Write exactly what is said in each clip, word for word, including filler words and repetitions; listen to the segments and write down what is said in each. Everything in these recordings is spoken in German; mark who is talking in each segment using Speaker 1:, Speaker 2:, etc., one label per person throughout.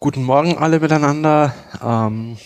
Speaker 1: Guten Morgen alle miteinander. Ähm,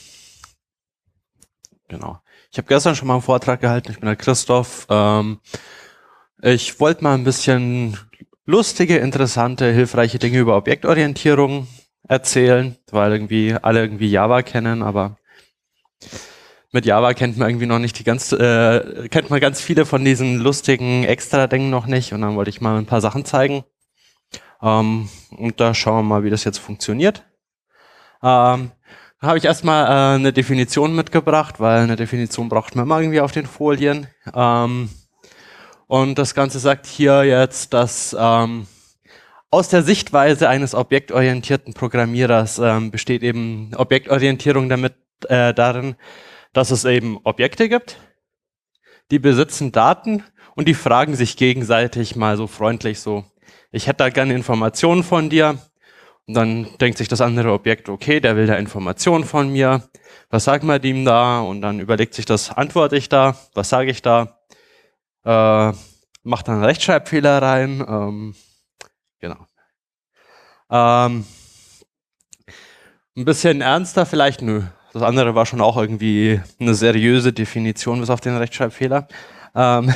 Speaker 1: genau. Ich habe gestern schon mal einen Vortrag gehalten. Ich bin der Christoph. Ähm, ich wollte mal ein bisschen lustige, interessante, hilfreiche Dinge über Objektorientierung erzählen, weil irgendwie alle irgendwie Java kennen, aber mit Java kennt man irgendwie noch nicht die ganz, äh, kennt man ganz viele von diesen lustigen Extra-Dingen noch nicht. Und dann wollte ich mal ein paar Sachen zeigen. Ähm, und da schauen wir mal, wie das jetzt funktioniert. Ähm, da habe ich erstmal äh, eine Definition mitgebracht, weil eine Definition braucht man immer irgendwie auf den Folien. Ähm, und das Ganze sagt hier jetzt, dass ähm, aus der Sichtweise eines objektorientierten Programmierers ähm, besteht eben Objektorientierung damit äh, darin, dass es eben Objekte gibt, die besitzen Daten und die fragen sich gegenseitig mal so freundlich so, ich hätte da gerne Informationen von dir. Und dann denkt sich das andere Objekt, okay, der will da Informationen von mir. Was sagt man ihm da? Und dann überlegt sich das, antworte ich da? Was sage ich da? Äh, macht dann einen Rechtschreibfehler rein. Ähm, genau. Ähm, ein bisschen ernster vielleicht? Nö. Das andere war schon auch irgendwie eine seriöse Definition, bis auf den Rechtschreibfehler. Ähm,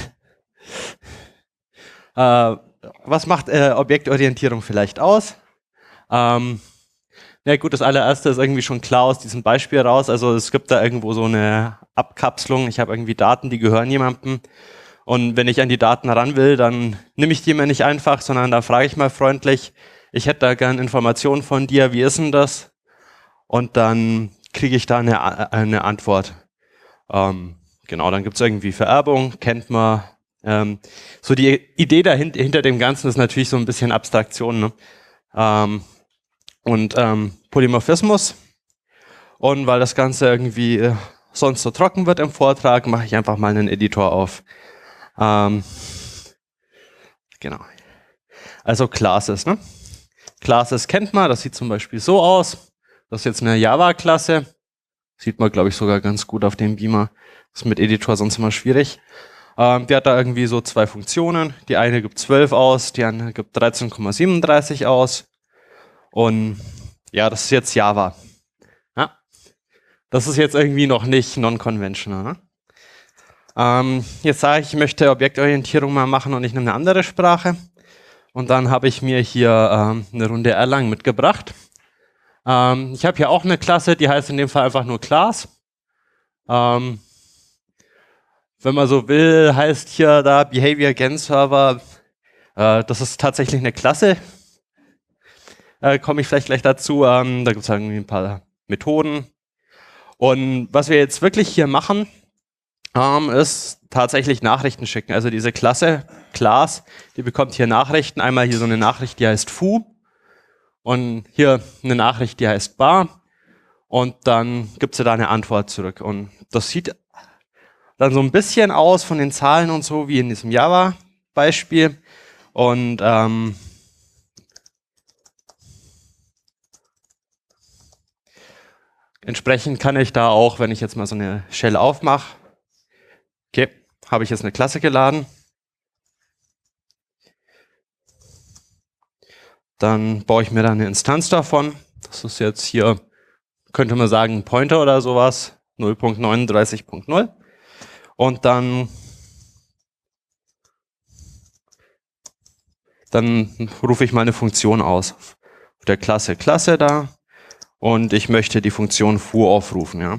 Speaker 1: äh, was macht äh, Objektorientierung vielleicht aus? Ähm, Ja gut, das allererste ist irgendwie schon klar aus diesem Beispiel raus. Also es gibt da irgendwo so eine Abkapselung. Ich habe irgendwie Daten, die gehören jemandem. Und wenn ich an die Daten ran will, dann nehme ich die mir nicht einfach, sondern da frage ich mal freundlich, ich hätte da gern Informationen von dir, wie ist denn das? Und dann kriege ich da eine, eine Antwort. Ähm, genau, dann gibt es irgendwie Vererbung, kennt man. Ähm, so die Idee dahinter hinter dem Ganzen ist natürlich so ein bisschen Abstraktion, ne? Ähm, und ähm, Polymorphismus. Und weil das Ganze irgendwie äh, sonst so trocken wird im Vortrag, mache ich einfach mal einen Editor auf. Ähm, genau. Also Classes. Ne? Classes kennt man, das sieht zum Beispiel so aus. Das ist jetzt eine Java-Klasse. Sieht man, glaube ich, sogar ganz gut auf dem Beamer. Das ist mit Editor sonst immer schwierig. Ähm, die hat da irgendwie so zwei Funktionen. Die eine gibt zwölf aus, die andere gibt dreizehn Komma siebenunddreißig aus. Und ja, das ist jetzt Java. Ja. Das ist jetzt irgendwie noch nicht non-conventional. Ne? Ähm, jetzt sage ich, ich möchte Objektorientierung mal machen und ich nehme eine andere Sprache. Und dann habe ich mir hier ähm, eine Runde Erlang mitgebracht. Ähm, ich habe hier auch eine Klasse, die heißt in dem Fall einfach nur Class. Ähm, wenn man so will, heißt hier da Behavior Again Server. Äh, das ist tatsächlich eine Klasse. Äh, komme ich vielleicht gleich dazu. Ähm, da gibt es irgendwie ein paar Methoden. Und was wir jetzt wirklich hier machen, ähm, ist tatsächlich Nachrichten schicken. Also diese Klasse, Class, die bekommt hier Nachrichten. Einmal hier so eine Nachricht, die heißt foo. Und hier eine Nachricht, die heißt bar. Und dann gibt sie da eine Antwort zurück. Und das sieht dann so ein bisschen aus von den Zahlen und so, wie in diesem Java-Beispiel. Und ähm, entsprechend kann ich da auch, wenn ich jetzt mal so eine Shell aufmache, okay, habe ich jetzt eine Klasse geladen. Dann baue ich mir da eine Instanz davon. Das ist jetzt hier, könnte man sagen, ein Pointer oder sowas, null Punkt neununddreißig Punkt null. Und dann, dann rufe ich meine Funktion aus. Der Klasse Klasse da. Und ich möchte die Funktion foo aufrufen, ja.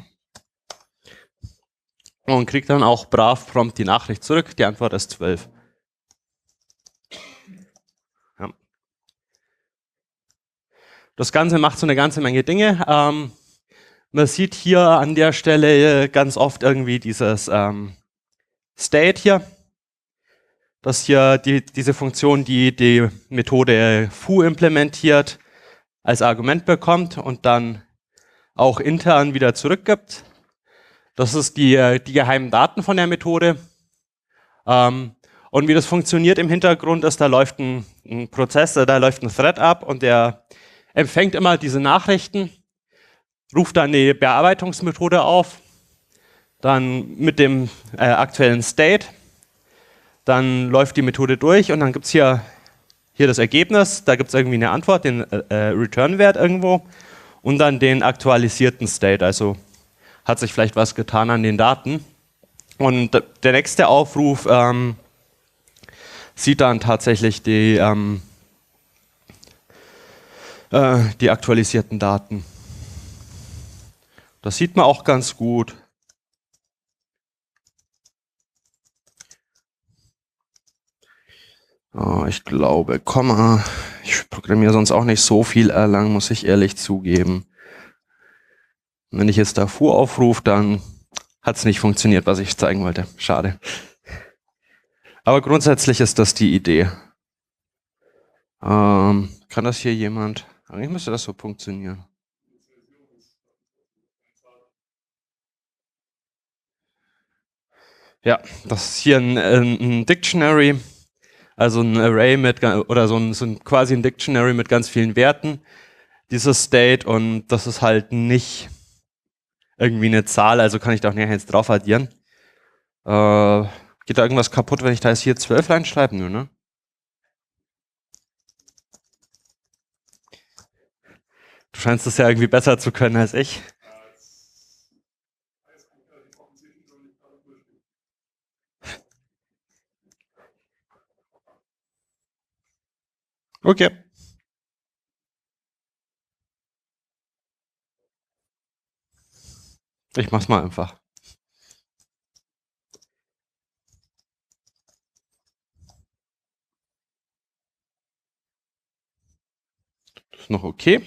Speaker 1: Und kriege dann auch brav prompt die Nachricht zurück. Die Antwort ist zwölf. Ja. Das Ganze macht so eine ganze Menge Dinge. Ähm, man sieht hier an der Stelle ganz oft irgendwie dieses ähm, State hier. Das hier die, diese Funktion, die die Methode foo implementiert, als Argument bekommt und dann auch intern wieder zurückgibt. Das ist die, die geheimen Daten von der Methode. Ähm, und wie das funktioniert im Hintergrund ist, da läuft ein, ein Prozess, da läuft ein Thread ab und der empfängt immer diese Nachrichten, ruft dann die Bearbeitungsmethode auf, dann mit dem äh, aktuellen State, dann läuft die Methode durch und dann gibt es hier hier das Ergebnis, da gibt es irgendwie eine Antwort, den äh, Return-Wert irgendwo und dann den aktualisierten State, also hat sich vielleicht was getan an den Daten. Und der nächste Aufruf ähm, sieht dann tatsächlich die, ähm, äh, die aktualisierten Daten. Das sieht man auch ganz gut. Oh, ich glaube, Komma. Ich programmiere sonst auch nicht so viel Erlang, muss ich ehrlich zugeben. Wenn ich jetzt Darfur aufrufe, dann hat es nicht funktioniert, was ich zeigen wollte. Schade. Aber grundsätzlich ist das die Idee. Ähm, kann das hier jemand? Eigentlich müsste das so funktionieren. Ja, das ist hier ein, ein Dictionary, also ein Array mit, oder so ein, so ein quasi ein Dictionary mit ganz vielen Werten, dieses State, und das ist halt nicht irgendwie eine Zahl, also kann ich da auch nachher jetzt drauf addieren. Äh, geht da irgendwas kaputt, wenn ich da jetzt hier zwölf reinschreibe? Nö, ne? Du scheinst das ja irgendwie besser zu können als ich. Okay. Ich mach's mal einfach. Das ist noch okay.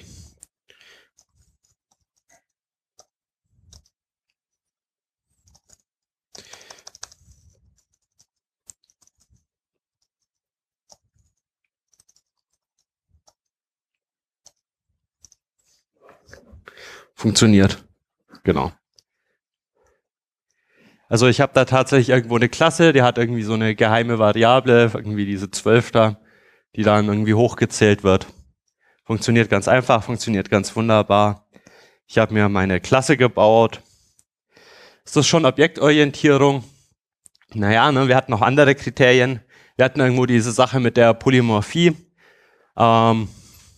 Speaker 1: Funktioniert. Genau. Also ich habe da tatsächlich irgendwo eine Klasse, die hat irgendwie so eine geheime Variable, irgendwie diese zwölf da, die dann irgendwie hochgezählt wird. Funktioniert ganz einfach, funktioniert ganz wunderbar. Ich habe mir meine Klasse gebaut. Ist das schon Objektorientierung? Naja, ne, wir hatten noch andere Kriterien. Wir hatten irgendwo diese Sache mit der Polymorphie. Ähm,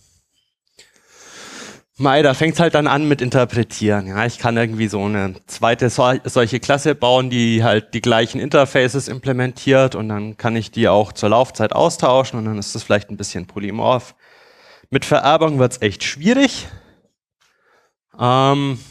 Speaker 1: Mei, da fängt es halt dann an mit Interpretieren. Ja, ich kann irgendwie so eine zweite so, solche Klasse bauen, die halt die gleichen Interfaces implementiert, und dann kann ich die auch zur Laufzeit austauschen und dann ist das vielleicht ein bisschen polymorph. Mit Vererbung wird es echt schwierig. Ähm,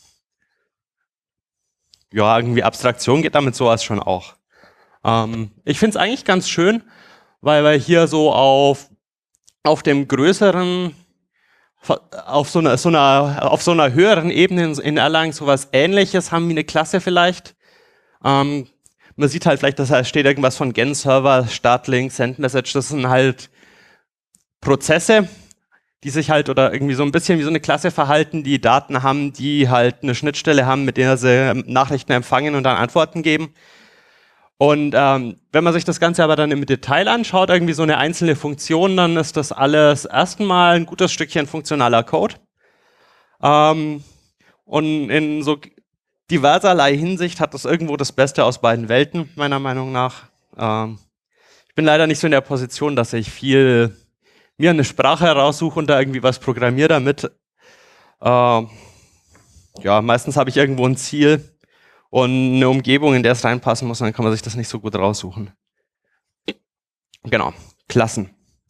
Speaker 1: ja, irgendwie Abstraktion geht damit sowas schon auch. Ähm, ich finde es eigentlich ganz schön, weil wir hier so auf, auf dem größeren, auf so einer, so einer, auf so einer höheren Ebene in, in Erlang sowas Ähnliches haben wie eine Klasse vielleicht. Ähm, man sieht halt vielleicht, dass da steht irgendwas von Gen-Server, Start-Link, Send-Message. Das sind halt Prozesse, die sich halt oder irgendwie so ein bisschen wie so eine Klasse verhalten, die Daten haben, die halt eine Schnittstelle haben, mit der sie Nachrichten empfangen und dann Antworten geben. Und ähm, wenn man sich das Ganze aber dann im Detail anschaut, irgendwie so eine einzelne Funktion, dann ist das alles erstmal ein gutes Stückchen funktionaler Code. Ähm, und in so diverserlei Hinsicht hat das irgendwo das Beste aus beiden Welten, meiner Meinung nach. Ähm, ich bin leider nicht so in der Position, dass ich viel mir eine Sprache heraussuche und da irgendwie was programmiere damit. Ähm, ja, meistens habe ich irgendwo ein Ziel und eine Umgebung, in der es reinpassen muss, dann kann man sich das nicht so gut raussuchen. Genau, Klassen.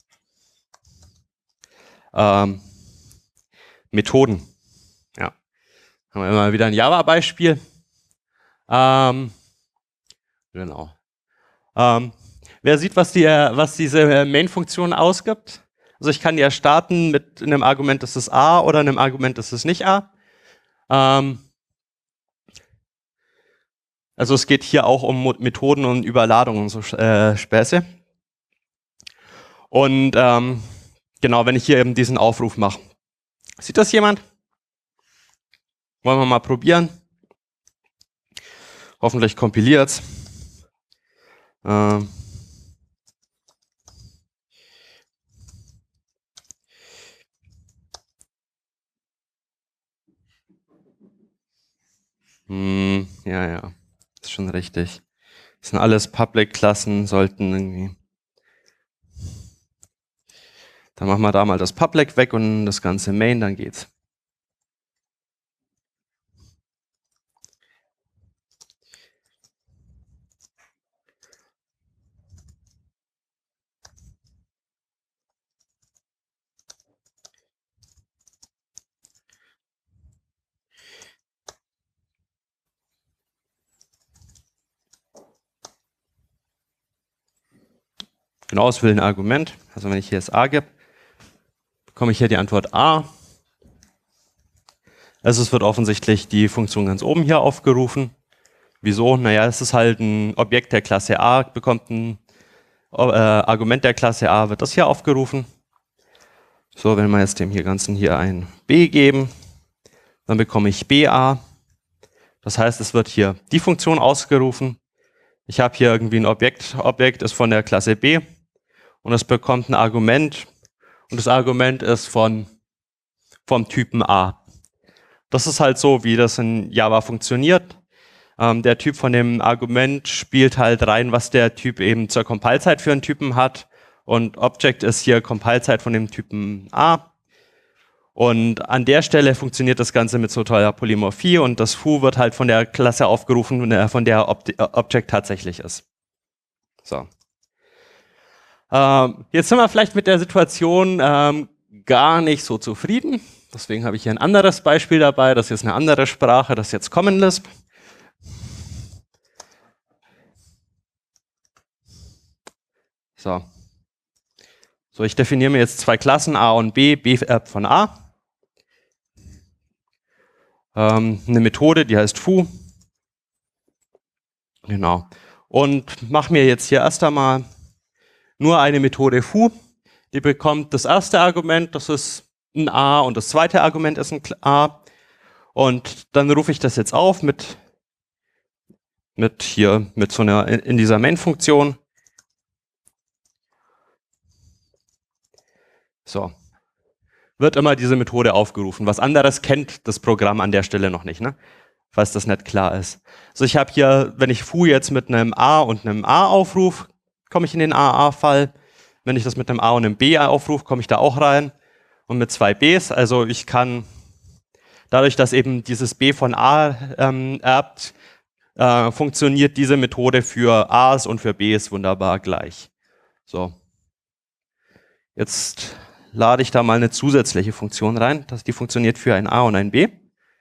Speaker 1: Ähm, Methoden. Ja. Haben wir immer wieder ein Java-Beispiel. Ähm, genau. Ähm, wer sieht, was, die, was diese Main-Funktion ausgibt? Also ich kann ja starten mit einem Argument, das ist A, oder einem Argument, das ist nicht A. Ähm, also es geht hier auch um Methoden und Überladungen und so äh, Späße. Und ähm, genau, wenn ich hier eben diesen Aufruf mache. Sieht das jemand? Wollen wir mal probieren? Hoffentlich kompiliert's. Ähm, hm, ja, ja, ist schon richtig. Das sind alles Public-Klassen, sollten irgendwie. Dann machen wir da mal das Public weg und das ganze Main, dann geht's. Genau, es will ein Argument. Also wenn ich hier das A gebe, bekomme ich hier die Antwort A. Also es wird offensichtlich die Funktion ganz oben hier aufgerufen. Wieso? Naja, es ist halt ein Objekt der Klasse A, bekommt ein äh, Argument der Klasse A, wird das hier aufgerufen. So, wenn wir jetzt dem hier Ganzen hier ein B geben, dann bekomme ich B A. Das heißt, es wird hier die Funktion ausgerufen. Ich habe hier irgendwie ein Objekt, Objekt ist von der Klasse B und es bekommt ein Argument und das Argument ist von, vom Typen A. Das ist halt so, wie das in Java funktioniert. Ähm, der Typ von dem Argument spielt halt rein, was der Typ eben zur Compile-Zeit für einen Typen hat. Und Object ist hier Compile-Zeit von dem Typen A. Und an der Stelle funktioniert das Ganze mit so toller Polymorphie und das Foo wird halt von der Klasse aufgerufen, von der Ob Object tatsächlich ist. So. Ähm, jetzt sind wir vielleicht mit der Situation ähm, gar nicht so zufrieden. Deswegen habe ich hier ein anderes Beispiel dabei. Das ist jetzt eine andere Sprache, das ist jetzt Common Lisp. So. So, ich definiere mir jetzt zwei Klassen, A und B, B erbt von A. Ähm, eine Methode, die heißt Foo. Genau. Und mache mir jetzt hier erst einmal nur eine Methode Foo. Die bekommt das erste Argument, das ist ein A, und das zweite Argument ist ein A. Und dann rufe ich das jetzt auf mit, mit hier, mit so einer, in dieser Main-Funktion. So. Wird immer diese Methode aufgerufen. Was anderes kennt das Programm an der Stelle noch nicht, ne? Falls das nicht klar ist. Also ich habe hier, wenn ich Foo jetzt mit einem A und einem A aufrufe, komme ich in den A A-Fall. Wenn ich das mit einem A und einem B aufrufe, komme ich da auch rein. Und mit zwei Bs, also ich kann, dadurch, dass eben dieses B von A ähm, erbt, äh, funktioniert diese Methode für A's und für B's wunderbar gleich. So. Jetzt lade ich da mal eine zusätzliche Funktion rein, dass die funktioniert für ein A und ein B.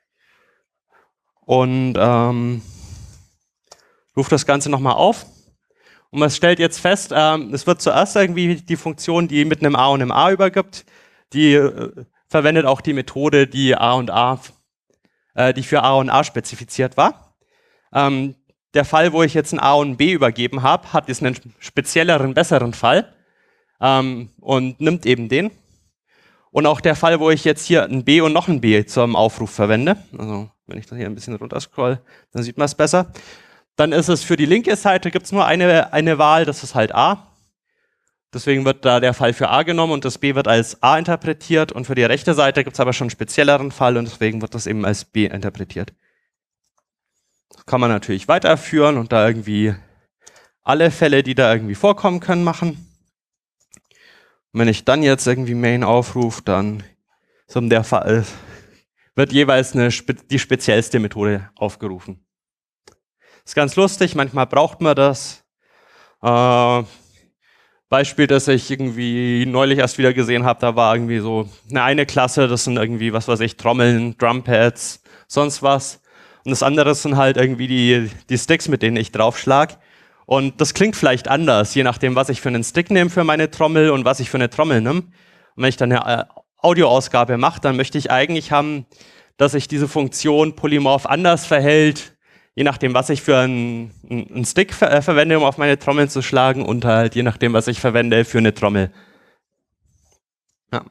Speaker 1: Und ähm, rufe das Ganze nochmal auf. Und man stellt jetzt fest, ähm, es wird zuerst irgendwie die Funktion, die mit einem A und einem A übergibt, die äh, verwendet auch die Methode, die A und A, äh, die für A und A spezifiziert war. Ähm, der Fall, wo ich jetzt ein A und ein B übergeben habe, hat jetzt einen spezielleren, besseren Fall. Ähm, und nimmt eben den. Und auch der Fall, wo ich jetzt hier ein B und noch ein B zum Aufruf verwende, also wenn ich das hier ein bisschen runter scroll, dann sieht man es besser, dann ist es für die linke Seite, gibt es nur eine, eine Wahl, das ist halt A. Deswegen wird da der Fall für A genommen und das B wird als A interpretiert und für die rechte Seite gibt es aber schon einen spezielleren Fall und deswegen wird das eben als B interpretiert. Das kann man natürlich weiterführen und da irgendwie alle Fälle, die da irgendwie vorkommen können, machen. Und wenn ich dann jetzt irgendwie Main aufrufe, dann so der Fall, wird jeweils eine, die speziellste Methode aufgerufen. Ist ganz lustig, manchmal braucht man das. Äh, Beispiel, das ich irgendwie neulich erst wieder gesehen habe, da war irgendwie so eine eine Klasse, das sind irgendwie, was weiß ich, Trommeln, Drumpads, sonst was. Und das andere sind halt irgendwie die, die Sticks, mit denen ich draufschlag. Und das klingt vielleicht anders, je nachdem, was ich für einen Stick nehme für meine Trommel und was ich für eine Trommel nehme. Und wenn ich dann eine Audioausgabe mache, dann möchte ich eigentlich haben, dass sich diese Funktion polymorph anders verhält, je nachdem, was ich für einen, einen Stick ver äh, verwende, um auf meine Trommeln zu schlagen und halt je nachdem, was ich verwende für eine Trommel. Ja.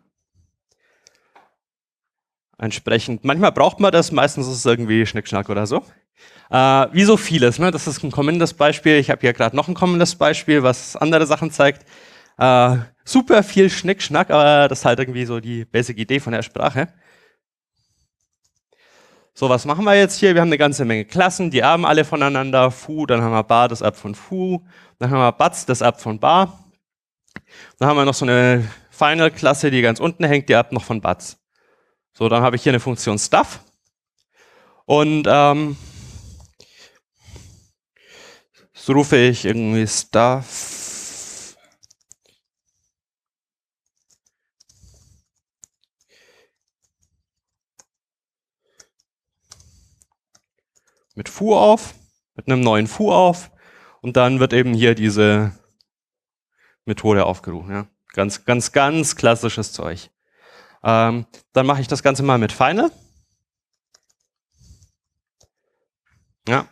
Speaker 1: Entsprechend, manchmal braucht man das, meistens ist es irgendwie Schnickschnack oder so. Äh, wie so vieles, ne? Das ist ein kommendes Beispiel. Ich habe hier gerade noch ein kommendes Beispiel, was andere Sachen zeigt. Äh, super viel Schnickschnack, aber das ist halt irgendwie so die Basic-Idee von der Sprache. So, was machen wir jetzt hier? Wir haben eine ganze Menge Klassen, die erben alle voneinander. Foo, dann haben wir Bar, das erbt von Foo. Dann haben wir Batz, das erbt von Bar. Dann haben wir noch so eine Final-Klasse, die ganz unten hängt, die erbt noch von Butz. So, dann habe ich hier eine Funktion Stuff. Und ähm, so rufe ich irgendwie Stuff. Mit Foo auf, mit einem neuen Foo auf. Und dann wird eben hier diese Methode aufgerufen. Ja. Ganz, ganz, ganz klassisches Zeug. Ähm, dann mache ich das Ganze mal mit Final. Ja.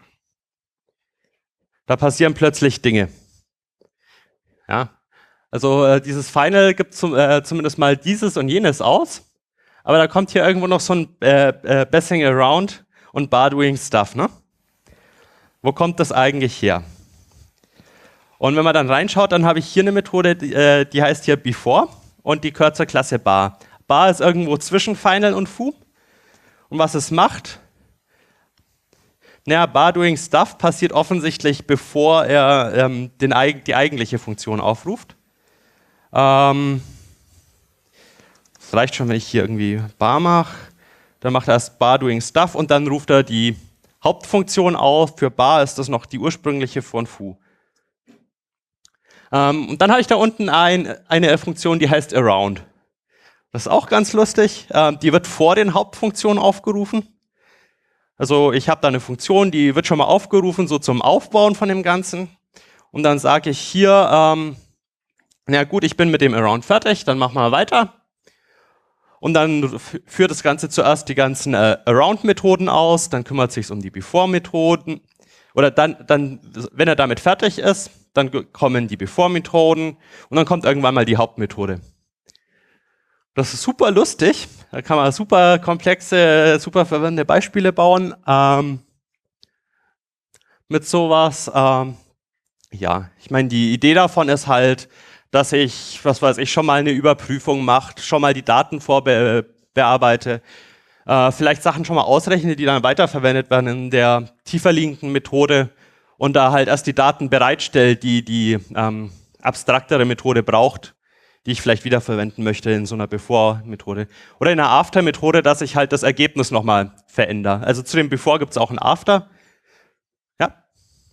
Speaker 1: Da passieren plötzlich Dinge. Ja. Also äh, dieses Final gibt zum, äh, zumindest mal dieses und jenes aus. Aber da kommt hier irgendwo noch so ein äh, äh, Passing Around und Bar Doing Stuff. Ne? Wo kommt das eigentlich her? Und wenn man dann reinschaut, dann habe ich hier eine Methode, die, äh, die heißt hier Before und die gehört zur Klasse Bar. Bar ist irgendwo zwischen Final und Foo. Und was es macht, naja, Bar Doing Stuff passiert offensichtlich, bevor er ähm, den, die eigentliche Funktion aufruft. Ähm, es reicht schon, wenn ich hier irgendwie Bar mache. Dann macht er erst Bar Doing Stuff und dann ruft er die Hauptfunktion auf. Für Bar ist das noch die ursprüngliche von Foo. Ähm, und dann habe ich da unten ein, eine Funktion, die heißt Around. Das ist auch ganz lustig. Ähm, die wird vor den Hauptfunktionen aufgerufen. Also ich habe da eine Funktion, die wird schon mal aufgerufen, so zum Aufbauen von dem Ganzen. Und dann sage ich hier, ähm, na gut, ich bin mit dem Around fertig, dann machen wir weiter. Und dann führt das Ganze zuerst die ganzen äh, Around-Methoden aus, dann kümmert es sich um die Before-Methoden. Oder dann, dann, wenn er damit fertig ist, dann kommen die Before-Methoden und dann kommt irgendwann mal die Hauptmethode. Das ist super lustig, da kann man super komplexe, super verwirrende Beispiele bauen ähm, mit sowas. Ähm, ja, ich meine, die Idee davon ist halt, dass ich, was weiß ich, schon mal eine Überprüfung mache, schon mal die Daten vorbearbeite, äh, vielleicht Sachen schon mal ausrechne, die dann weiterverwendet werden in der tiefer liegenden Methode und da halt erst die Daten bereitstellt, die die ähm, abstraktere Methode braucht, die ich vielleicht wiederverwenden möchte in so einer Before-Methode. Oder in einer After-Methode, dass ich halt das Ergebnis nochmal verändere. Also zu dem Before gibt es auch ein After. Ja?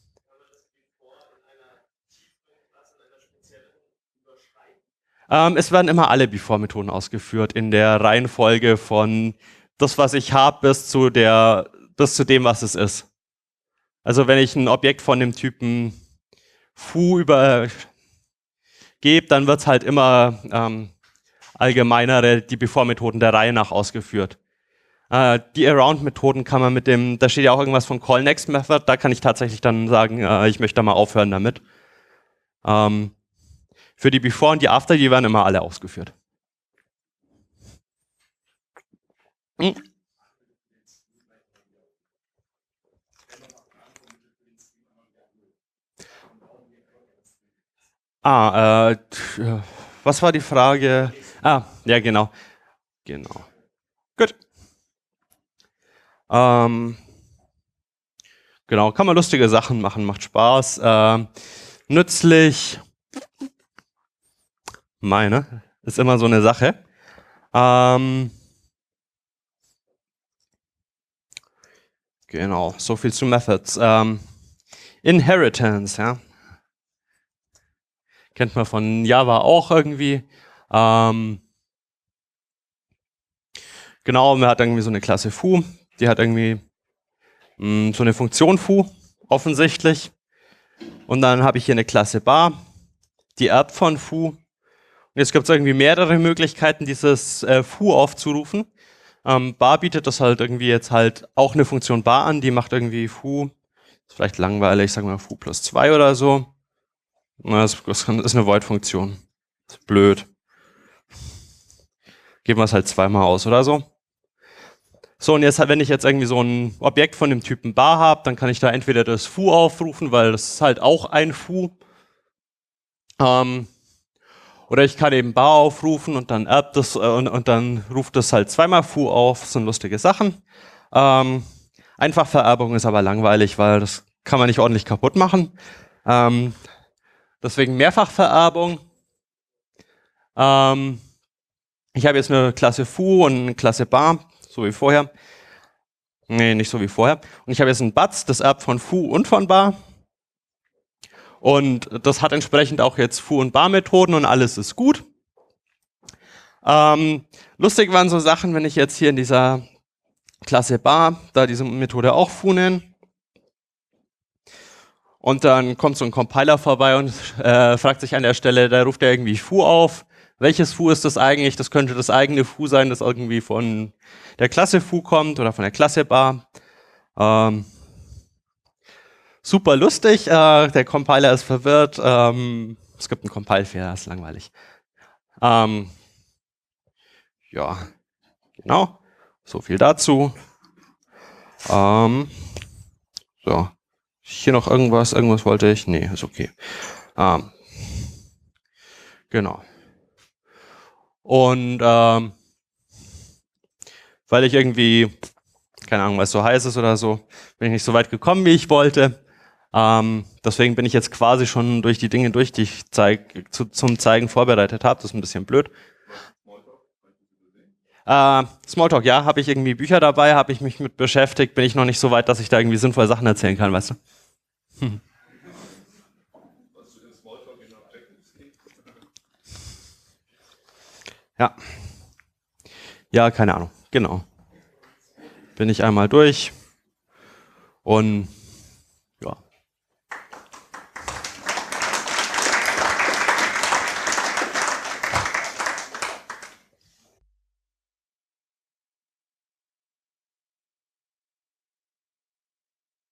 Speaker 1: Ähm, es werden immer alle Before-Methoden ausgeführt in der Reihenfolge von das, was ich habe, bis zu der, bis zu dem, was es ist. Also wenn ich ein Objekt von dem Typen Foo übergebe, dann wird es halt immer ähm, allgemeinere, die Before-Methoden der Reihe nach ausgeführt. Äh, die Around-Methoden kann man mit dem, da steht ja auch irgendwas von Call Next Method, da kann ich tatsächlich dann sagen, äh, ich möchte da mal aufhören damit. Ähm, für die Before und die After, die werden immer alle ausgeführt. Hm. Ah, äh, was war die Frage? Ah, ja, genau. Genau. Gut. Ähm, genau, kann man lustige Sachen machen, macht Spaß. Äh, nützlich. Meine, ist immer so eine Sache. Ähm, genau, so viel zu Methods. Ähm, Inheritance, ja. Kennt man von Java auch irgendwie. Ähm, genau, man hat irgendwie so eine Klasse Foo, die hat irgendwie mh, so eine Funktion Foo, offensichtlich. Und dann habe ich hier eine Klasse Bar, die erbt von Foo. Und jetzt gibt es irgendwie mehrere Möglichkeiten, dieses äh, Foo aufzurufen. Ähm, Bar bietet das halt irgendwie jetzt halt auch eine Funktion Bar an, die macht irgendwie Foo, ist vielleicht langweilig, sagen wir mal Foo plus zwei oder so. Das ist eine Void-Funktion. Ist blöd. Geben wir es halt zweimal aus oder so. So, und jetzt, wenn ich jetzt irgendwie so ein Objekt von dem Typen Bar habe, dann kann ich da entweder das Foo aufrufen, weil das ist halt auch ein Foo. Ähm, oder ich kann eben Bar aufrufen und dann erbt das äh, und, und dann ruft das halt zweimal Foo auf. Das sind lustige Sachen. Ähm, Einfachvererbung ist aber langweilig, weil das kann man nicht ordentlich kaputt machen. Ähm, deswegen Mehrfachvererbung. Ähm, ich habe jetzt eine Klasse Foo und eine Klasse Bar, so wie vorher. Nee, nicht so wie vorher. Und ich habe jetzt ein Batz, das erbt von Foo und von Bar. Und das hat entsprechend auch jetzt Foo- und Bar-Methoden und alles ist gut. Ähm, lustig waren so Sachen, wenn ich jetzt hier in dieser Klasse Bar, da diese Methode auch Foo nenne. Und dann kommt so ein Compiler vorbei und äh, fragt sich an der Stelle, da ruft er irgendwie Foo auf. Welches Foo ist das eigentlich? Das könnte das eigene Foo sein, das irgendwie von der Klasse Foo kommt oder von der Klasse Bar. Ähm, super lustig, äh, der Compiler ist verwirrt. Ähm, es gibt einen Compile-Fehler, ist langweilig. Ähm, ja, genau. So viel dazu. Ähm, so. Hier noch irgendwas? Irgendwas wollte ich? Nee, ist okay. Ähm, genau. Und ähm, weil ich irgendwie, keine Ahnung, weil es so heiß ist oder so, bin ich nicht so weit gekommen, wie ich wollte. Ähm, deswegen bin ich jetzt quasi schon durch die Dinge durch, die ich zeig, zu, zum Zeigen vorbereitet habe. Das ist ein bisschen blöd. Äh, Smalltalk, ja, habe ich irgendwie Bücher dabei, habe ich mich mit beschäftigt, bin ich noch nicht so weit, dass ich da irgendwie sinnvolle Sachen erzählen kann, weißt du? Hm. Ja. Ja, keine Ahnung. Genau. Bin ich einmal durch und